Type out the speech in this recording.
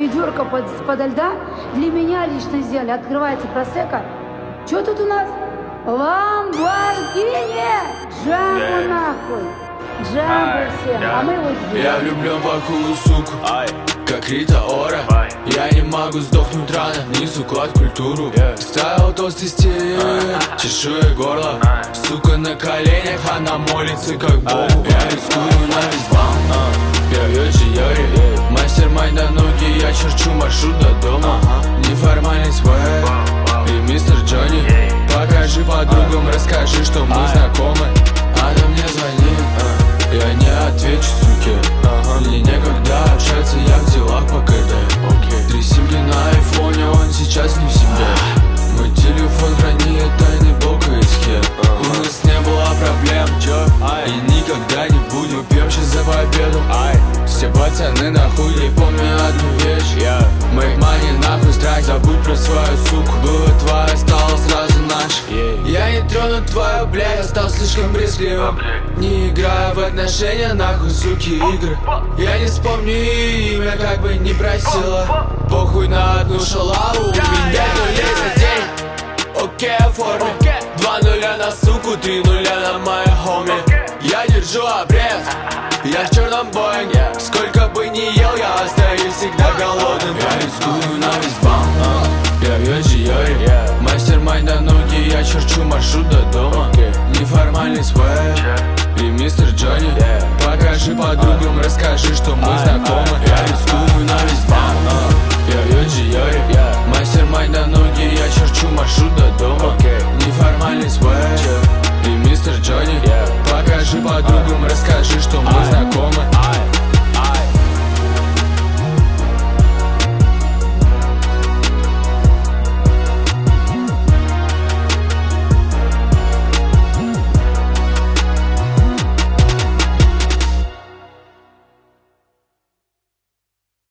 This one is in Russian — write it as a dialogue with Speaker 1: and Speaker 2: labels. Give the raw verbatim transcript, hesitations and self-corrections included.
Speaker 1: ведерко под, подо льда для меня лично сделали. Открывается просека. Что тут у нас? Ламборгини! Джамбо нахуй! Джамбо всем, а мы вот здесь.
Speaker 2: Я влюблен в плохую суку, как Рита Ора. Я не могу сдохнуть рано, несу клад культуру. Ставил толстый стиль, чешу ей горло. Сука на коленях, она молится как Богу. Я рискую на весь банк, я Йоджи Йори. Мастер майн до ноги, я черчу маршрут до дома. Неформальный свэг и мистер Джонни. Покажи подругам, расскажи, что мы знакомы. Она мне звонит, я не отвечу, суке. Мне некогда общаться, я в делах по КД. Три симки на айфоне, он сейчас не в себе. Мой телефон хранит тайный блок ИСК. У нас не было проблем, и никогда не будет. Мы пьем сейчас за победу. Все пацаны нахуй, не помню одну вещь. Make money нахуй, страх, забудь про свою суку. Была твоя, стала сразу наша. Я не трону твою, блядь, я стал слишком брезгливым. Не играю в отношения, нахуй, суки, игры. Я не вспомню имя, как бы не просила. Похуй на одну шалаву, у меня нулей за день. Окей, оформи. Два нуля на суку, три нуля на моей хоми. Я держу обрез, я в черном боинге. Сколько бы ни ел, я остаюсь всегда голодным. Я рискую на весь банк, я Йоджи Йори. Мастер майн до ноги, я черчу маршрут до дома. Неформальный свэг и мистер Джонни. Покажи подругам, расскажи, что мы